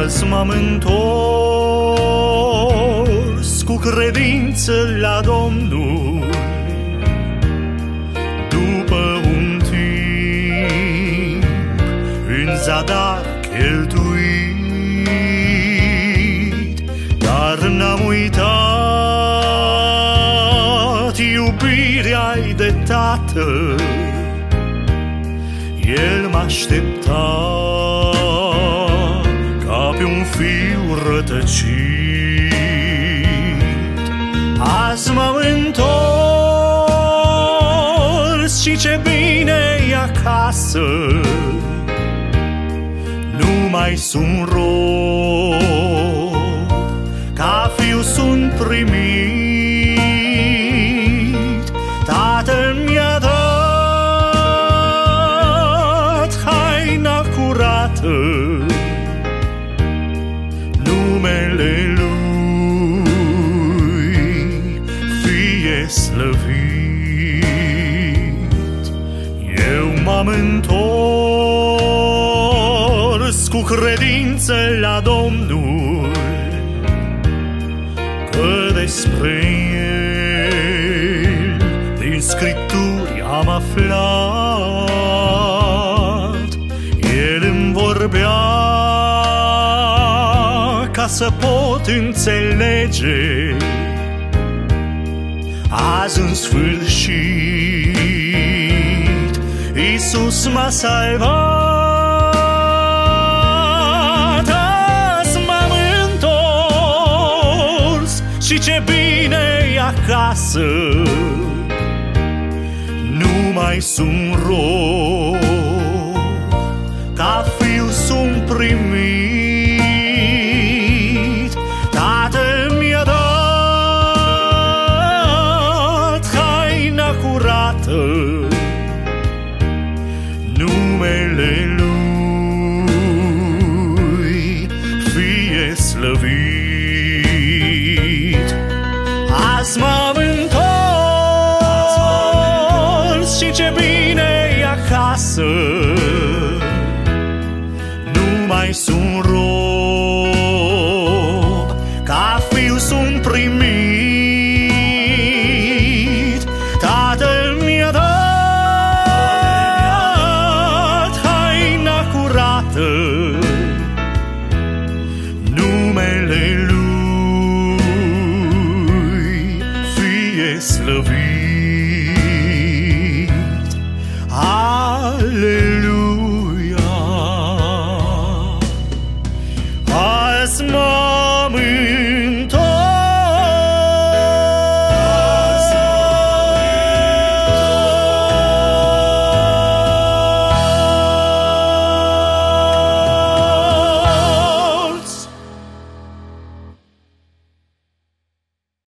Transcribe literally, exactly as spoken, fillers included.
Azi m-am întors cu credință la Domnul, după un timp în zadar cheltuit, dar n-am uitat iubirea-i de tată. El m-aștepta ca pe un fiu rătăcit. Azi m-am întors și ce bine-i acasă. Nu mai sunt rob, ca fiu sunt primit. Tatăl mi-a dat haina curată, numele Lui fie slăvit. Eu m-am întors cu credință la Domnul, că despre El din Scripturi am aflat. El îmi vorbea ca să pot înțelege. Azi în sfârșit Iisus m-a salvat. Azi m-am întors și ce bine-i acasă. Nu mai sunt rob, ca fiu sunt primit. Tatăl mi-a dat haina curată, numele Lui fie slăvit. Azi m-am întors și ce bine-i acasă. Nu mai sunt rob, ca fiu sunt primit. Tatăl mi-a dat haina curată, numele Lui fie slăvit.